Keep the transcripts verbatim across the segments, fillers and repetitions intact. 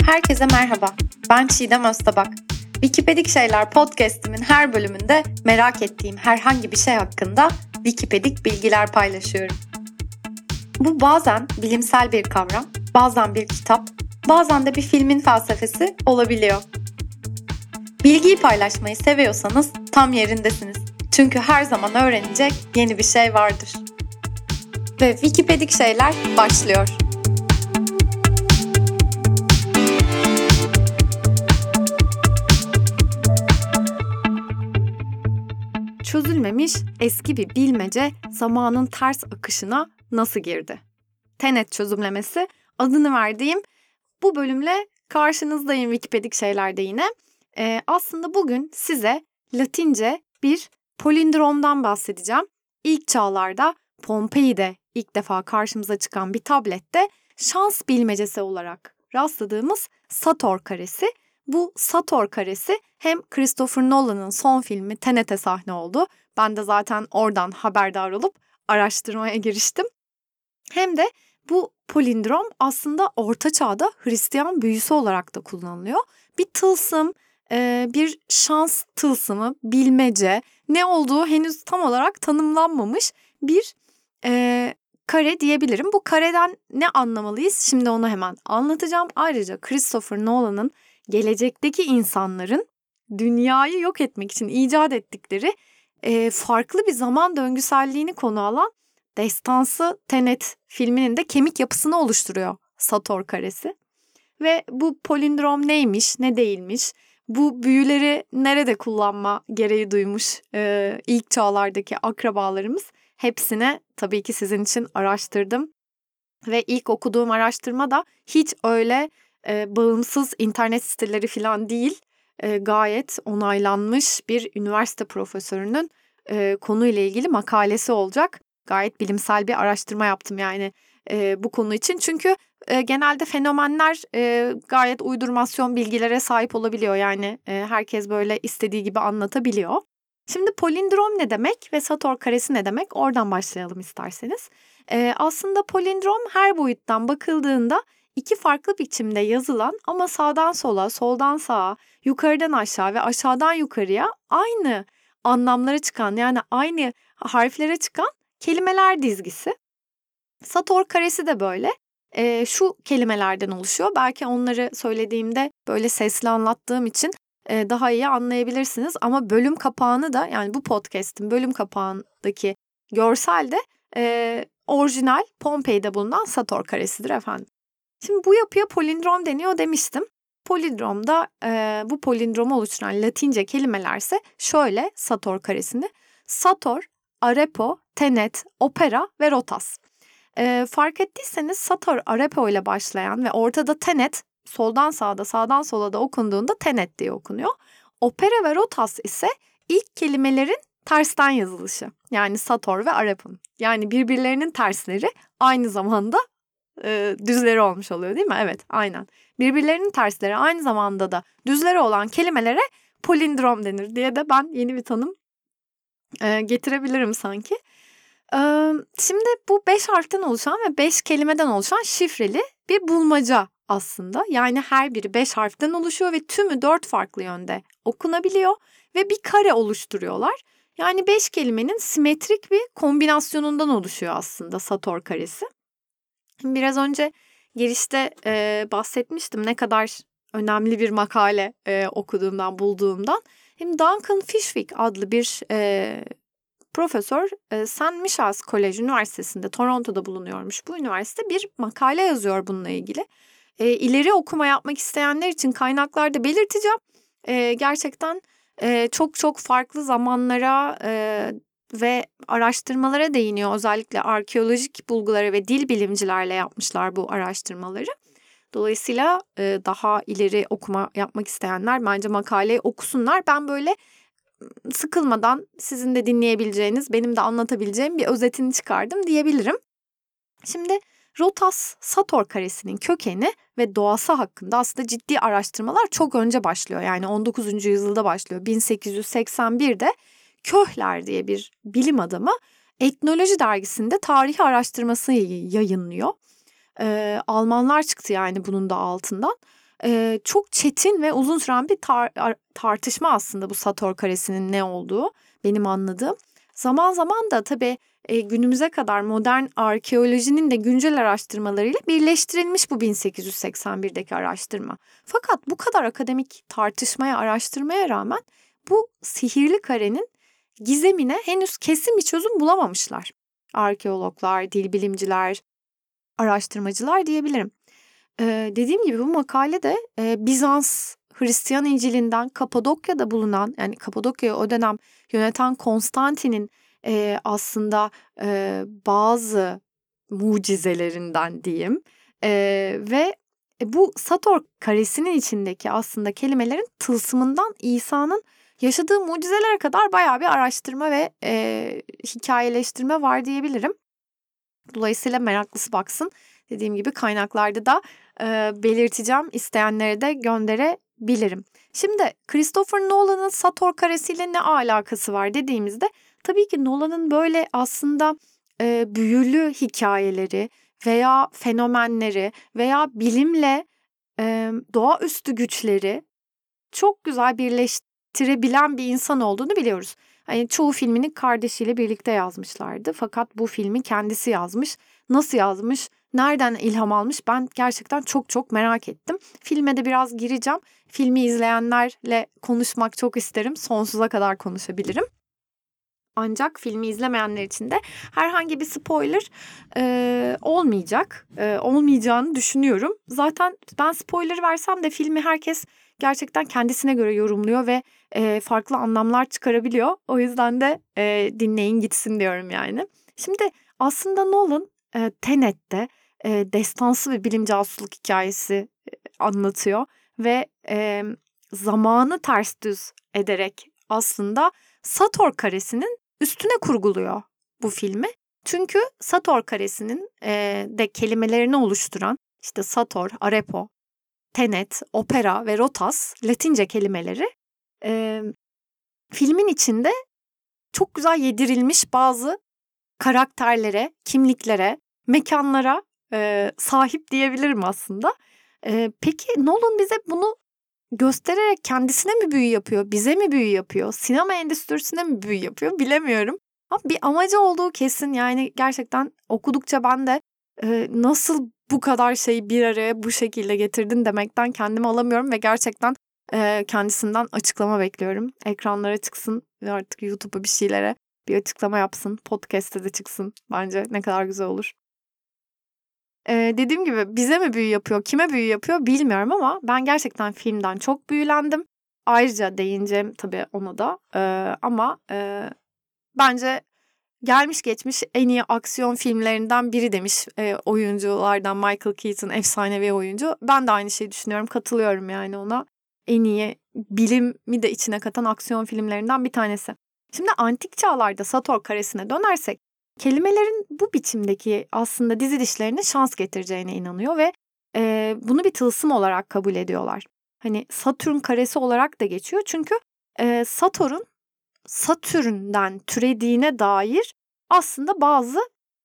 Herkese merhaba, ben Çiğdem Öztabak. Wikipedik Şeyler podcast'imin her bölümünde merak ettiğim herhangi bir şey hakkında Wikipedik bilgiler paylaşıyorum. Bu bazen bilimsel bir kavram, bazen bir kitap, bazen de bir filmin felsefesi olabiliyor. Bilgiyi paylaşmayı seviyorsanız tam yerindesiniz. Çünkü her zaman öğrenecek yeni bir şey vardır. Ve Wikipedik Şeyler başlıyor. Çözülmemiş eski bir bilmece zamanın ters akışına nasıl girdi? Tenet çözümlemesi adını verdiğim bu bölümle karşınızdayım Wikipedik Şeyler'de yine. Ee, aslında bugün size Latince bir polindromdan bahsedeceğim. İlk çağlarda Pompei'de ilk defa karşımıza çıkan bir tablette şans bilmecesi olarak rastladığımız Sator karesi. Bu Sator karesi hem Christopher Nolan'ın son filmi Tenet'e sahne oldu. Ben de zaten oradan haberdar olup araştırmaya giriştim. Hem de bu polindrom aslında Orta Çağ'da Hristiyan büyüsü olarak da kullanılıyor. Bir tılsım, bir şans tılsımı, bilmece, ne olduğu henüz tam olarak tanımlanmamış bir e, kare diyebilirim. Bu kareden ne anlamalıyız? Şimdi onu hemen anlatacağım. Ayrıca Christopher Nolan'ın gelecekteki insanların dünyayı yok etmek için icat ettikleri e, farklı bir zaman döngüselliğini konu alan destansı Tenet filminin de kemik yapısını oluşturuyor Sator karesi. Ve bu polindrom neymiş, ne değilmiş, bu büyüleri nerede kullanma gereği duymuş e, ilk çağlardaki akrabalarımız, hepsine tabii ki sizin için araştırdım. Ve ilk okuduğum araştırma da hiç öyle e, bağımsız internet siteleri falan değil, e, gayet onaylanmış bir üniversite profesörünün e, konuyla ilgili makalesi olacak. Gayet bilimsel bir araştırma yaptım yani e, bu konu için. Çünkü e, genelde fenomenler e, gayet uydurmasyon bilgilere sahip olabiliyor. Yani e, herkes böyle istediği gibi anlatabiliyor. Şimdi polindrom ne demek ve Sator karesi ne demek? Oradan başlayalım isterseniz. E, aslında polindrom her boyuttan bakıldığında iki farklı biçimde yazılan ama sağdan sola, soldan sağa, yukarıdan aşağı ve aşağıdan yukarıya aynı anlamlara çıkan, yani aynı harflere çıkan kelimeler dizgisi. Sator karesi de böyle. E, şu kelimelerden oluşuyor. Belki onları söylediğimde böyle sesli anlattığım için e, daha iyi anlayabilirsiniz. Ama bölüm kapağını da, yani bu podcast'in bölüm kapağındaki görsel de e, orijinal Pompei'de bulunan Sator karesidir efendim. Şimdi bu yapıya polindrom deniyor demiştim. Polindromda e, bu polindromu oluşturan Latince kelimelerse şöyle Sator karesini: Sator, Arepo, Tenet, Opera ve Rotas. E, fark ettiyseniz Sator Arepo ile başlayan ve ortada Tenet, soldan sağda sağdan sola da okunduğunda Tenet diye okunuyor. Opera ve Rotas ise ilk kelimelerin tersten yazılışı. Yani Sator ve Arepo'nun. Yani birbirlerinin tersleri aynı zamanda e, düzleri olmuş oluyor değil mi? Evet, aynen. Birbirlerinin tersleri aynı zamanda da düzleri olan kelimelere polindrom denir diye de ben yeni bir tanım e, getirebilirim sanki. E, şimdi bu beş harften oluşan ve beş kelimeden oluşan şifreli bir bulmaca aslında. Yani her biri beş harften oluşuyor ve tümü dört farklı yönde okunabiliyor ve bir kare oluşturuyorlar. Yani beş kelimenin simetrik bir kombinasyonundan oluşuyor aslında Sator karesi. Biraz önce girişte e, bahsetmiştim ne kadar önemli bir makale e, okuduğumdan, bulduğumdan. Hem Duncan Fishwick adlı bir e, profesör e, Saint Michael's College Üniversitesi'nde, Toronto'da bulunuyormuş bu üniversite, bir makale yazıyor bununla ilgili. E, ileri okuma yapmak isteyenler için kaynaklarda belirteceğim. E, gerçekten e, çok çok farklı zamanlara e, ve araştırmalara değiniyor. Özellikle arkeolojik bulgulara ve dil bilimcilerle yapmışlar bu araştırmaları. Dolayısıyla e, daha ileri okuma yapmak isteyenler bence makaleyi okusunlar. Ben böyle sıkılmadan sizin de dinleyebileceğiniz, benim de anlatabileceğim bir özetini çıkardım diyebilirim. Şimdi Rotas Sator karesinin kökeni ve doğası hakkında aslında ciddi araştırmalar çok önce başlıyor. Yani on dokuzuncu yüzyılda başlıyor. bin sekiz yüz seksen birde Köhler diye bir bilim adamı Etnoloji dergisinde tarihi araştırması yayınlıyor. Ee, Almanlar çıktı yani bunun da altından. e, çok çetin ve uzun süren bir tar- tartışma aslında bu Sator karesinin ne olduğu benim anladığım. Zaman zaman da tabii e, günümüze kadar modern arkeolojinin de güncel araştırmalarıyla birleştirilmiş bu bin sekiz yüz seksen birdeki araştırma. Fakat bu kadar akademik tartışmaya, araştırmaya rağmen bu sihirli karenin gizemine henüz kesin bir çözüm bulamamışlar. Arkeologlar, dil bilimciler, araştırmacılar diyebilirim. Ee, dediğim gibi bu makalede e, Bizans Hristiyan İncil'inden Kapadokya'da bulunan, yani Kapadokya'yı o dönem yöneten Konstantin'in e, aslında e, bazı mucizelerinden diyeyim e, ve bu Sator karesinin içindeki aslında kelimelerin tılsımından İsa'nın yaşadığı mucizelere kadar bayağı bir araştırma ve e, hikayeleştirme var diyebilirim. Dolayısıyla meraklısı baksın. Dediğim gibi kaynaklarda da e, belirteceğim. İsteyenlere de gönderebilirim. Şimdi Christopher Nolan'ın Sator karesiyle ne alakası var dediğimizde tabii ki Nolan'ın böyle aslında e, büyülü hikayeleri veya fenomenleri veya bilimle e, doğaüstü güçleri çok güzel birleştirebilen bir insan olduğunu biliyoruz. Hani çoğu filmini kardeşiyle birlikte yazmışlardı. Fakat bu filmi kendisi yazmış. Nasıl yazmış? Nereden ilham almış? Ben gerçekten çok çok merak ettim. Filme de biraz gireceğim. Filmi izleyenlerle konuşmak çok isterim. Sonsuza kadar konuşabilirim. Ancak filmi izlemeyenler için de herhangi bir spoiler e, olmayacak. E, olmayacağını düşünüyorum. Zaten ben spoiler versem de filmi herkes gerçekten kendisine göre yorumluyor ve e, farklı anlamlar çıkarabiliyor. O yüzden de e, dinleyin gitsin diyorum yani. Şimdi aslında Nolan e, Tenet'te e, destansı bir bilim casusluk hikayesi e, anlatıyor. Ve e, zamanı ters düz ederek aslında Sator karesinin üstüne kurguluyor bu filmi. Çünkü Sator karesinin e, de kelimelerini oluşturan işte Sator, Arepo, Tenet, Opera ve Rotas Latince kelimeleri e, filmin içinde çok güzel yedirilmiş bazı karakterlere, kimliklere, mekanlara e, sahip diyebilirim aslında. E, peki Nolan bize bunu göstererek kendisine mi büyü yapıyor, bize mi büyü yapıyor, sinema endüstrisine mi büyü yapıyor bilemiyorum. Ama bir amacı olduğu kesin. Yani gerçekten okudukça ben de e, nasıl bu kadar şeyi bir araya bu şekilde getirdin demekten kendimi alamıyorum ve gerçekten e, kendisinden açıklama bekliyorum. Ekranlara çıksın ve artık YouTube'a bir şeylere bir açıklama yapsın, podcast'te de çıksın. Bence ne kadar güzel olur. Ee, dediğim gibi bize mi büyü yapıyor, kime büyü yapıyor bilmiyorum ama ben gerçekten filmden çok büyülendim. Ayrıca değineceğim tabii ona da ee, ama e, bence gelmiş geçmiş en iyi aksiyon filmlerinden biri demiş e, oyunculardan Michael Keaton, efsanevi oyuncu. Ben de aynı şeyi düşünüyorum, katılıyorum yani ona. En iyi bilimi de içine katan aksiyon filmlerinden bir tanesi. Şimdi antik çağlarda Sator karesine dönersek, kelimelerin bu biçimdeki aslında dizilişlerine şans getireceğine inanıyor ve e, bunu bir tılsım olarak kabul ediyorlar. Hani Satürn karesi olarak da geçiyor çünkü e, Satürn Satürn'den türediğine dair aslında bazı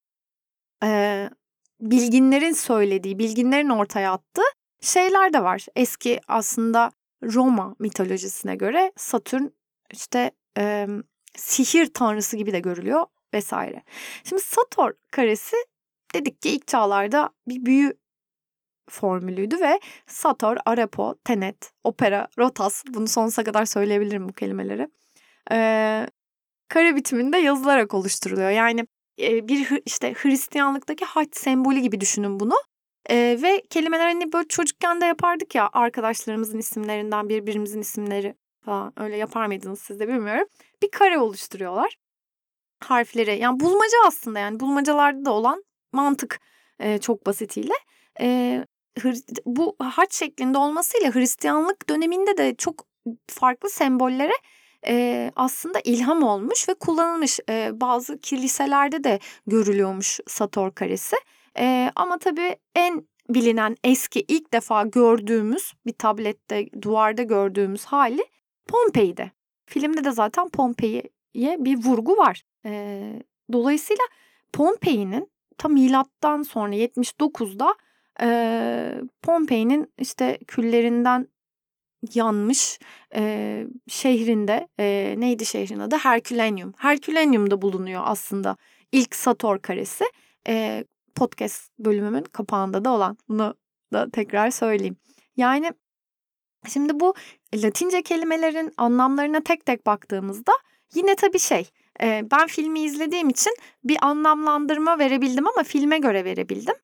e, bilginlerin söylediği, bilginlerin ortaya attığı şeyler de var. Eski aslında Roma mitolojisine göre Satürn işte e, sihir tanrısı gibi de görülüyor vesaire. Şimdi Sator karesi dedik ki ilk çağlarda bir büyü formülüydü ve Sator, Arepo, Tenet, Opera, Rotas, bunu sonsuza kadar söyleyebilirim bu kelimeleri. Ee, kare bitiminde yazılarak oluşturuluyor. Yani e, bir işte Hristiyanlıktaki haç sembolü gibi düşünün bunu. Ee, ve kelimeler hani böyle çocukken de yapardık ya, arkadaşlarımızın isimlerinden birbirimizin isimleri falan öyle yapar mıydınız siz de bilmiyorum. Bir kare oluşturuyorlar. Harfleri yani bulmaca aslında, yani bulmacalarda da olan mantık e, çok basitiyle. E, Hır- bu haç şeklinde olmasıyla Hristiyanlık döneminde de çok farklı sembollere e, aslında ilham olmuş ve kullanılmış. E, bazı kiliselerde de görülüyormuş Sator karesi. E, ama tabii en bilinen eski ilk defa gördüğümüz bir tablette duvarda gördüğümüz hali Pompei'de. Filmde de zaten Pompei'ye bir vurgu var. E, dolayısıyla Pompei'nin tam milattan sonra yetmiş dokuzda Ee, Pompei'nin işte küllerinden yanmış e, şehrinde e, neydi şehrin adı? Herculaneum. Herculaneum'da bulunuyor aslında ilk Sator karesi. E, podcast bölümümün kapağında da olan. Bunu da tekrar söyleyeyim. Yani şimdi bu Latince kelimelerin anlamlarına tek tek baktığımızda yine tabii şey e, ben filmi izlediğim için bir anlamlandırma verebildim ama filme göre verebildim.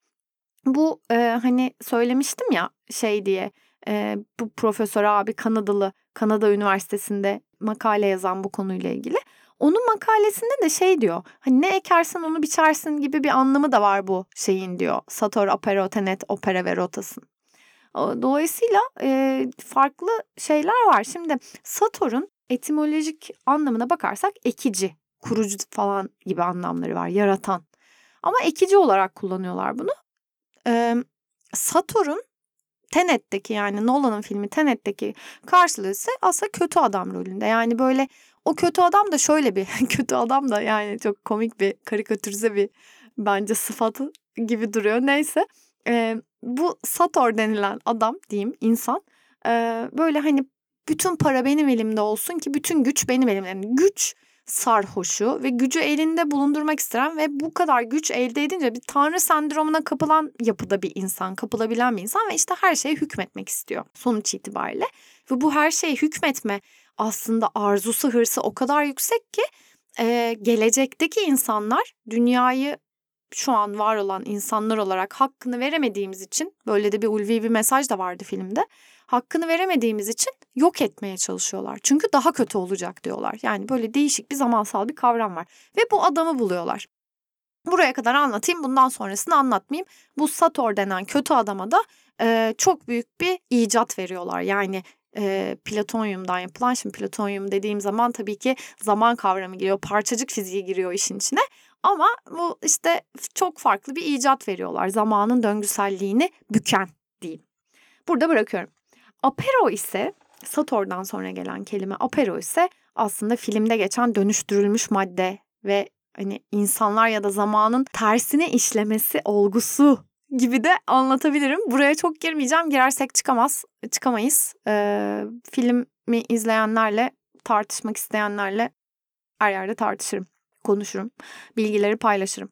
Bu e, hani söylemiştim ya şey diye e, bu profesör abi Kanadalı Kanada Üniversitesi'nde makale yazan bu konuyla ilgili. Onun makalesinde de şey diyor hani ne ekersen onu biçersin gibi bir anlamı da var bu şeyin diyor. Sator, apero, tenet, opera ve rotasın. Dolayısıyla e, farklı şeyler var. Şimdi Sator'un etimolojik anlamına bakarsak ekici, kurucu falan gibi anlamları var, yaratan. Ama ekici olarak kullanıyorlar bunu. E, Sator'un Tenet'teki yani Nolan'ın filmi Tenet'teki karşılığı ise aslında kötü adam rolünde. Yani böyle o kötü adam da şöyle bir kötü adam da yani çok komik bir karikatürize bir bence sıfatı gibi duruyor. Neyse e, bu Sator denilen adam diyeyim insan e, böyle hani bütün para benim elimde olsun ki bütün güç benim elimde. Yani güç sarhoşu ve gücü elinde bulundurmak isteyen ve bu kadar güç elde edince bir tanrı sendromuna kapılan yapıda bir insan, kapılabilen bir insan ve işte her şeye hükmetmek istiyor sonuç itibariyle. Ve bu her şeye hükmetme aslında arzusu, hırsı o kadar yüksek ki e, gelecekteki insanlar dünyayı şu an var olan insanlar olarak hakkını veremediğimiz için böyle de bir ulvi bir mesaj da vardı filmde. Hakkını veremediğimiz için yok etmeye çalışıyorlar. Çünkü daha kötü olacak diyorlar. Yani böyle değişik bir zamansal bir kavram var. Ve bu adamı buluyorlar. Buraya kadar anlatayım, bundan sonrasını anlatmayayım. Bu Sator denen kötü adama da e, çok büyük bir icat veriyorlar. Yani e, plütonyumdan yapılan, şimdi plütonyum dediğim zaman tabii ki zaman kavramı giriyor. Parçacık fiziği giriyor işin içine. Ama bu işte çok farklı bir icat veriyorlar. Zamanın döngüselliğini büken diyeyim. Burada bırakıyorum. Apero ise Sator'dan sonra gelen kelime apero ise aslında filmde geçen dönüştürülmüş madde ve hani insanlar ya da zamanın tersine işlemesi olgusu gibi de anlatabilirim. Buraya çok girmeyeceğim. Girersek çıkamaz, çıkamayız. Ee, filmi izleyenlerle, tartışmak isteyenlerle her yerde tartışırım, konuşurum, bilgileri paylaşırım.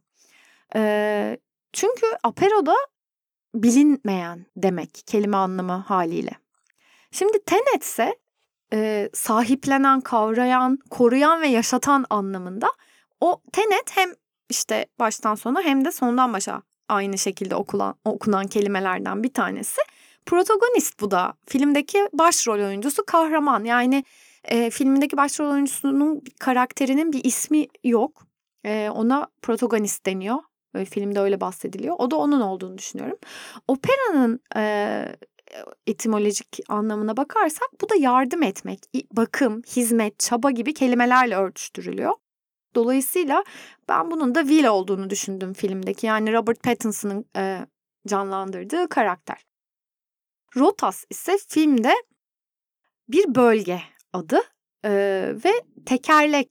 Ee, çünkü aperoda bilinmeyen demek kelime anlamı haliyle. Şimdi tenet ise e, sahiplenen, kavrayan, koruyan ve yaşatan anlamında. O tenet hem işte baştan sona hem de sondan başa aynı şekilde okulan, okunan kelimelerden bir tanesi. Protagonist bu da. Filmdeki başrol oyuncusu kahraman. Yani e, filmdeki başrol oyuncusunun karakterinin bir ismi yok. E, ona protagonist deniyor. E, filmde öyle bahsediliyor. O da onun olduğunu düşünüyorum. Operanın e, etimolojik anlamına bakarsak bu da yardım etmek, bakım, hizmet, çaba gibi kelimelerle örtüştürülüyor. Dolayısıyla ben bunun da Will olduğunu düşündüm filmdeki. Yani Robert Pattinson'ın e, canlandırdığı karakter. Rotas ise filmde bir bölge adı e, ve tekerlek,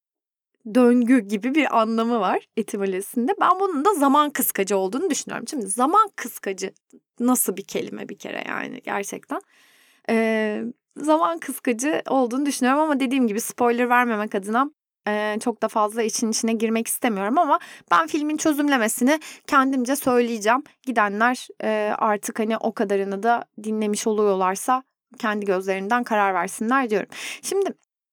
döngü gibi bir anlamı var etimolojisinde. Ben bunun da zaman kıskacı olduğunu düşünüyorum. Şimdi zaman kıskacı nasıl bir kelime bir kere yani gerçekten. Ee, zaman kıskacı olduğunu düşünüyorum ama dediğim gibi spoiler vermemek adına e, çok da fazla için içine girmek istemiyorum ama ben filmin çözümlemesini kendimce söyleyeceğim. Gidenler e, artık hani o kadarını da dinlemiş oluyorlarsa kendi gözlerinden karar versinler diyorum. Şimdi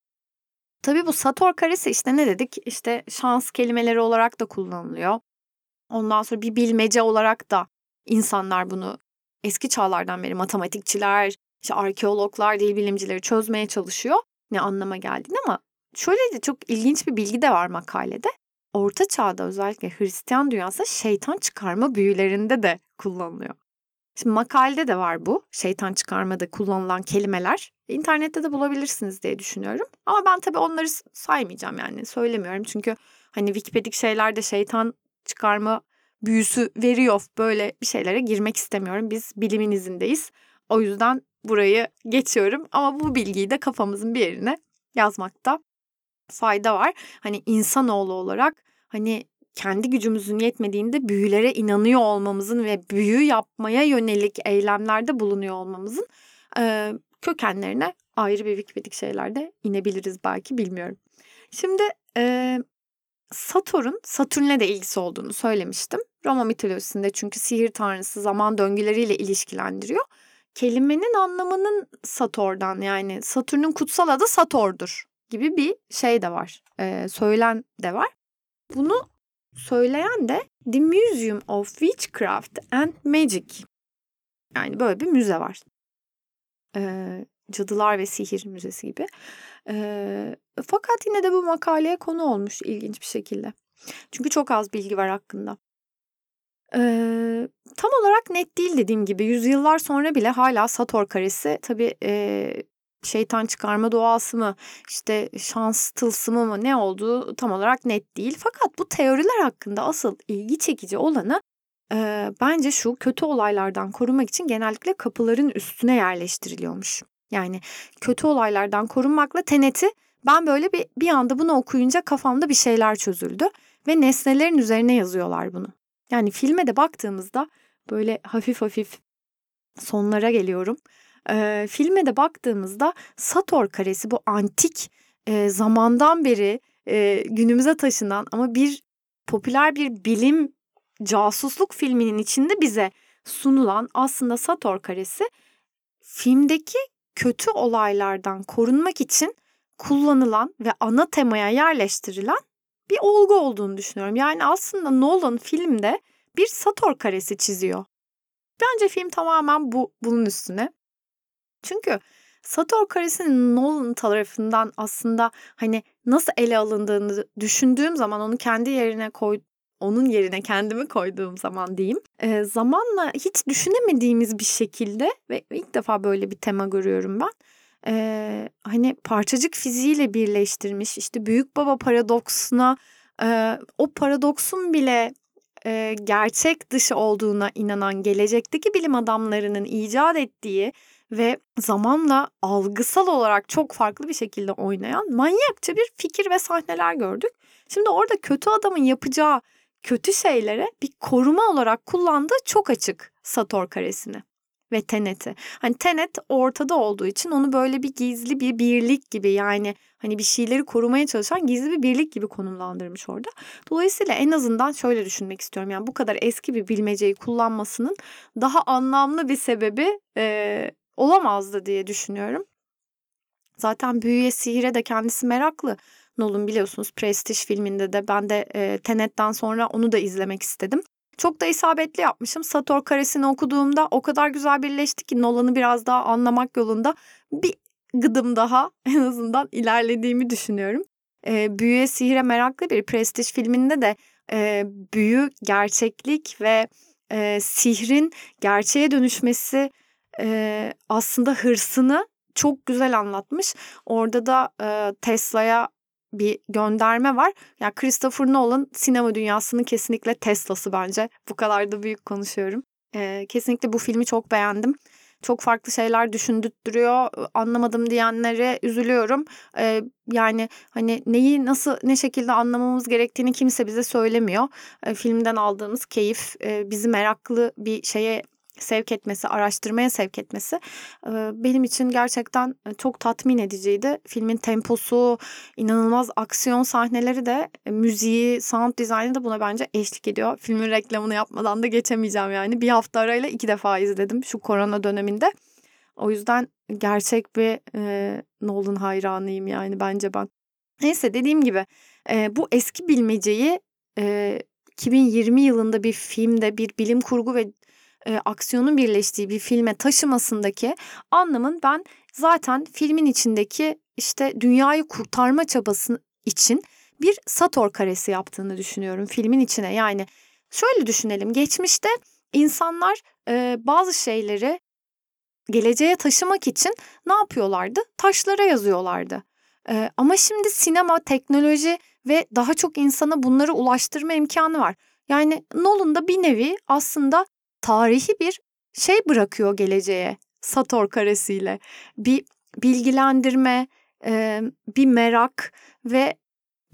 tabii bu Sator karesi işte ne dedik? İşte şans kelimeleri olarak da kullanılıyor. Ondan sonra bir bilmece olarak da insanlar bunu eski çağlardan beri matematikçiler, işte arkeologlar, dil bilimcileri çözmeye çalışıyor. Ne anlama geldiğini ama şöyle de çok ilginç bir bilgi de var makalede. Orta Çağ'da özellikle Hristiyan dünyasında şeytan çıkarma büyülerinde de kullanılıyor. Şimdi makalede de var bu. Şeytan çıkarmada kullanılan kelimeler. İnternette de bulabilirsiniz diye düşünüyorum. Ama ben tabii onları saymayacağım yani söylemiyorum. Çünkü hani Wikipedik şeylerde şeytan çıkarma büyüsü veriyor. Böyle bir şeylere girmek istemiyorum. Biz bilimin izindeyiz. O yüzden burayı geçiyorum. Ama bu bilgiyi de kafamızın bir yerine yazmakta fayda var. Hani insanoğlu olarak hani kendi gücümüzün yetmediğinde büyülere inanıyor olmamızın ve büyü yapmaya yönelik eylemlerde bulunuyor olmamızın e, kökenlerine ayrı bir Wikipedik şeylerde inebiliriz belki, bilmiyorum. Şimdi e, Satürn, Satürn'le de ilgisi olduğunu söylemiştim. Roma mitolojisinde çünkü sihir tanrısı zaman döngüleriyle ilişkilendiriyor. Kelimenin anlamının Satürn'dan, yani Satürn'ün kutsal adı Sator'dur gibi bir şey de var. E, söylen de var. Bunu söyleyen de The Museum of Witchcraft and Magic. Yani böyle bir müze var. Ee, Cadılar ve Sihir Müzesi gibi. Ee, fakat yine de bu makaleye konu olmuş ilginç bir şekilde. Çünkü çok az bilgi var hakkında. Ee, tam olarak net değil dediğim gibi. Yüzyıllar sonra bile hala Sator karesi tabii e, şeytan çıkarma doğası mı, işte şans tılsımı mı, ne olduğu tam olarak net değil. Fakat bu teoriler hakkında asıl ilgi çekici olanı e, bence şu: kötü olaylardan korunmak için genellikle kapıların üstüne yerleştiriliyormuş. Yani kötü olaylardan korunmakla Tenet'i ben böyle bir, bir anda bunu okuyunca kafamda bir şeyler çözüldü ve nesnelerin üzerine yazıyorlar bunu. Yani filme de baktığımızda böyle hafif hafif sonlara geliyorum. Ee, filme de baktığımızda Sator karesi bu antik e, zamandan beri e, günümüze taşınan ama bir popüler bir bilim casusluk filminin içinde bize sunulan aslında Sator karesi filmdeki kötü olaylardan korunmak için kullanılan ve ana temaya yerleştirilen bir olgu olduğunu düşünüyorum. Yani aslında Nolan filmde bir Sator karesi çiziyor. Bence film tamamen bu bunun üstüne. Çünkü Sator karesinin Nolan tarafından aslında hani nasıl ele alındığını düşündüğüm zaman, onu kendi yerine koy, onun yerine kendimi koyduğum zaman diyeyim. E, zamanla hiç düşünemediğimiz bir şekilde ve ilk defa böyle bir tema görüyorum ben. E, hani parçacık fiziğiyle birleştirmiş, işte büyük baba paradoksuna, e, o paradoksun bile e, gerçek dışı olduğuna inanan gelecekteki bilim adamlarının icat ettiği ve zamanla algısal olarak çok farklı bir şekilde oynayan manyakça bir fikir ve sahneler gördük. Şimdi orada kötü adamın yapacağı kötü şeylere bir koruma olarak kullandığı çok açık Sator karesini ve Tenet'i. Hani Tenet ortada olduğu için onu böyle bir gizli bir birlik gibi, yani hani bir şeyleri korumaya çalışan gizli bir birlik gibi konumlandırmış orada. Dolayısıyla en azından şöyle düşünmek istiyorum. Yani bu kadar eski bir bilmeceyi kullanmasının daha anlamlı bir sebebi e, olamazdı diye düşünüyorum. Zaten büyüye, sihire de kendisi meraklı. Nolan biliyorsunuz Prestige filminde de ben de e, Tenet'ten sonra onu da izlemek istedim. Çok da isabetli yapmışım. Sator karesini okuduğumda o kadar güzel birleşti ki Nolan'ı biraz daha anlamak yolunda bir gıdım daha en azından ilerlediğimi düşünüyorum. E, büyüye, sihire meraklı bir Prestige filminde de e, büyü, gerçeklik ve e, sihrin gerçeğe dönüşmesi e, aslında hırsını çok güzel anlatmış. Orada da e, Tesla'ya bir gönderme var. Ya Christopher Nolan sinema dünyasının kesinlikle Tesla'sı bence. Bu kadar da büyük konuşuyorum. E, kesinlikle bu filmi çok beğendim. Çok farklı şeyler düşündürtüyor. Anlamadım diyenlere üzülüyorum. E, yani hani neyi nasıl, ne şekilde anlamamız gerektiğini kimse bize söylemiyor. E, filmden aldığımız keyif e, bizi meraklı bir şeye sevk etmesi, araştırmaya sevk etmesi benim için gerçekten çok tatmin ediciydi. Filmin temposu, inanılmaz aksiyon sahneleri de, müziği, sound dizaynı da buna bence eşlik ediyor. Filmin reklamını yapmadan da geçemeyeceğim yani. Bir hafta arayla iki defa izledim şu korona döneminde. O yüzden gerçek bir e, Nolan hayranıyım yani bence ben. Neyse, dediğim gibi e, bu eski bilmeceyi e, iki bin yirmi yılında bir filmde, bir bilim kurgu ve e, aksiyonun birleştiği bir filme taşımasındaki anlamın ben zaten filmin içindeki işte dünyayı kurtarma çabası için bir Sator karesi yaptığını düşünüyorum filmin içine. Yani şöyle düşünelim, geçmişte insanlar e, bazı şeyleri geleceğe taşımak için ne yapıyorlardı? Taşlara yazıyorlardı. E, ama şimdi sinema, teknoloji ve daha çok insana bunları ulaştırma imkanı var. Yani Nolan da bir nevi aslında tarihi bir şey bırakıyor geleceğe Sator karesiyle. Bir bilgilendirme, e, bir merak ve bir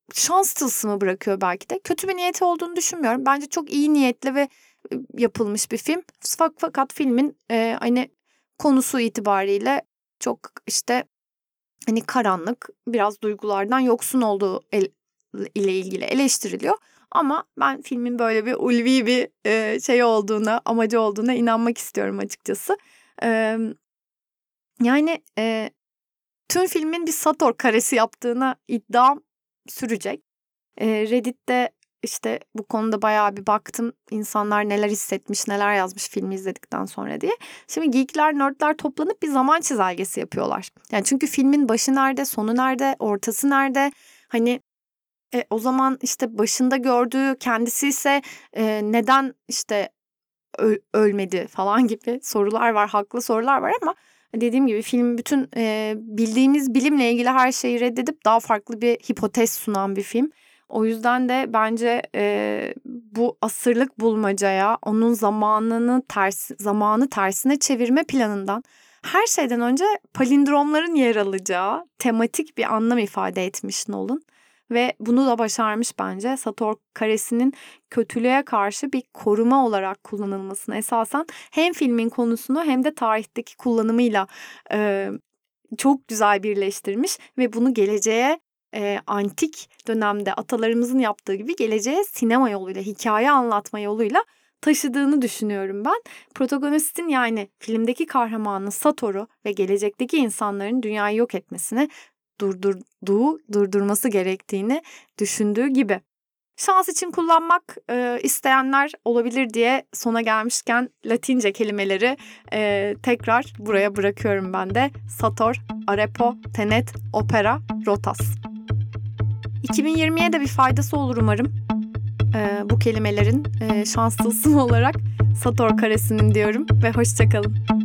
şans tılsımı bırakıyor belki de. Kötü bir niyeti olduğunu düşünmüyorum. Bence çok iyi niyetli ve yapılmış bir film. Fakat filmin e, hani konusu itibariyle çok işte hani karanlık, biraz duygulardan yoksun olduğu el, ile ilgili eleştiriliyor. Ama ben filmin böyle bir ulvi bir e, şey olduğuna, amacı olduğuna inanmak istiyorum açıkçası. E, yani e, tüm filmin bir Sator karesi yaptığına iddiam sürecek. E, Reddit'te işte bu konuda bayağı bir baktım. İnsanlar neler hissetmiş, neler yazmış filmi izledikten sonra diye. Şimdi geekler, nerdler toplanıp bir zaman çizelgesi yapıyorlar. Yani çünkü filmin başı nerede, sonu nerede, ortası nerede? Hani e, o zaman işte başında gördüğü kendisi ise e, neden işte ö- ölmedi falan gibi sorular var. Haklı sorular var ama dediğim gibi film bütün e, bildiğimiz bilimle ilgili her şeyi reddedip daha farklı bir hipotez sunan bir film. O yüzden de bence e, bu asırlık bulmacaya, onun zamanını ters zamanı tersine çevirme planından her şeyden önce palindromların yer alacağı tematik bir anlam ifade etmiş Nolan. Ve bunu da başarmış bence. Sator karesinin kötülüğe karşı bir koruma olarak kullanılmasını esasen hem filmin konusunu hem de tarihteki kullanımıyla e, çok güzel birleştirmiş ve bunu geleceğe e, antik dönemde atalarımızın yaptığı gibi geleceğe sinema yoluyla, hikaye anlatma yoluyla taşıdığını düşünüyorum ben. Protagonistin yani filmdeki kahramanın Sator'u ve gelecekteki insanların dünyayı yok etmesini durdurduğu, durdurması gerektiğini düşündüğü gibi. Şans için kullanmak e, isteyenler olabilir diye sona gelmişken Latince kelimeleri e, tekrar buraya bırakıyorum ben de. Sator, Arepo, Tenet, Opera, Rotas. iki bin yirmiye de bir faydası olur umarım. E, bu kelimelerin e, şans tılsımı olarak Sator karesinin diyorum ve hoşça kalın.